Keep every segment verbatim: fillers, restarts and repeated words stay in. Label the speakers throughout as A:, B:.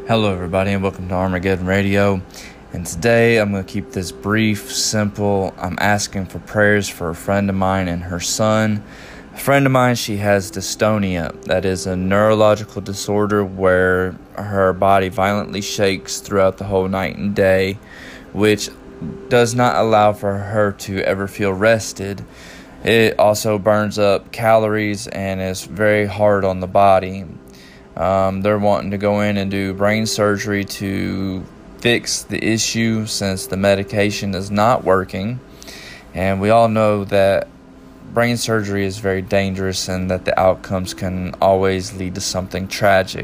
A: Hello everybody and welcome to Armageddon Radio, and today I'm going to keep this brief, simple. I'm asking for prayers for a friend of mine and her son. A friend of mine, she has dystonia. That is a neurological disorder where her body violently shakes throughout the whole night and day, which does not allow for her to ever feel rested. It also burns up calories and is very hard on the body. Um, they're wanting to go in and do brain surgery to fix the issue since the medication is not working. And we all know that brain surgery is very dangerous and that the outcomes can always lead to something tragic.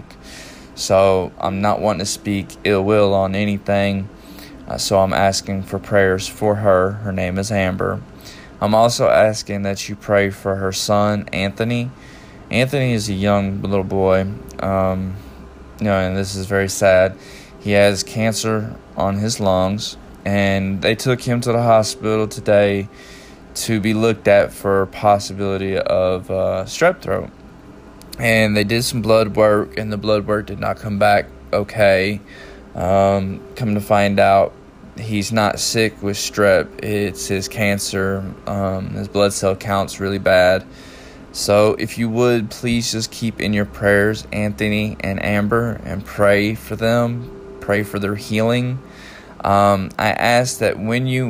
A: So I'm not wanting to speak ill will on anything. Uh, so I'm asking for prayers for her. Her name is Amber. I'm also asking that you pray for her son, Anthony. Anthony is a young little boy, um, you know, and this is very sad. He has cancer on his lungs, and they took him to the hospital today to be looked at for possibility of uh, strep throat. And they did some blood work, and the blood work did not come back okay. Um, come to find out, he's not sick with strep. It's his cancer. Um, his blood cell count's really bad. So if you would, please just keep in your prayers Anthony and Amber and pray for them. Pray for their healing. Um, I ask that when you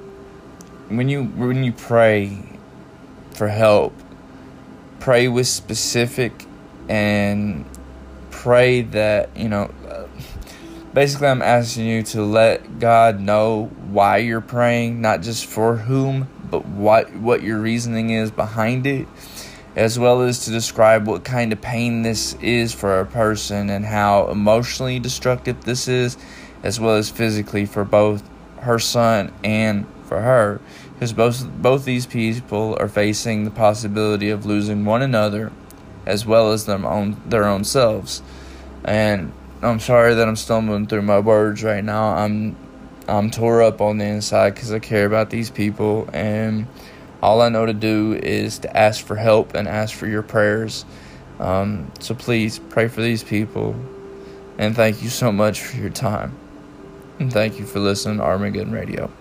A: when you when you pray for help, pray with specific and pray that, you know, basically I'm asking you to let God know why you're praying, not just for whom, but what what your reasoning is behind it, as well as to describe what kind of pain this is for a person and how emotionally destructive this is, as well as physically for both her son and for her, because both both these people are facing the possibility of losing one another as well as their own their own selves. And I'm sorry that I'm stumbling through my words right now. I'm I'm tore up on the inside because I care about these people, and all I know to do is to ask for help and ask for your prayers. Um, so please pray for these people. And thank you so much for your time. And thank you for listening to Armageddon Radio.